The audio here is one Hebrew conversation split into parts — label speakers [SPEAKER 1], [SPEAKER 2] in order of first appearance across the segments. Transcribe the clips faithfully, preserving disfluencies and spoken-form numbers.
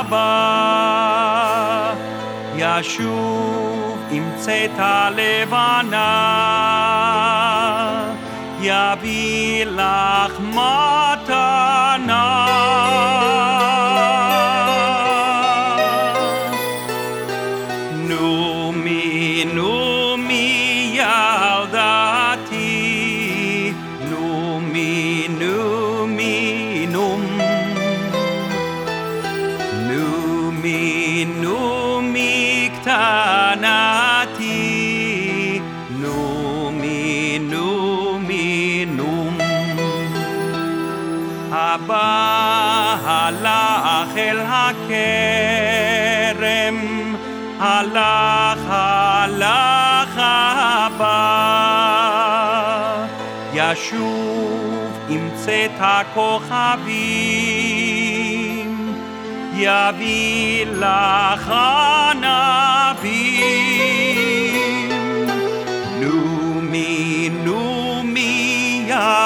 [SPEAKER 1] הבא ישוב עם צאתה לבנה, יביא לך מתנה. נומי נומי ילדתי, נומי נומי נום, נומי נומי קטנתי, נומי נומי נום. הבא הלך אל הכרם, הלך הלך הבא, ישוב עם צאת הכוכבים, יביא לך ענבים. נומי נומי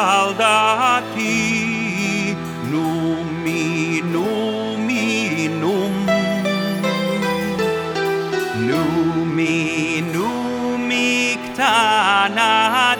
[SPEAKER 1] ילדתי, נומי נומי נום, נומי נומי קטנתי.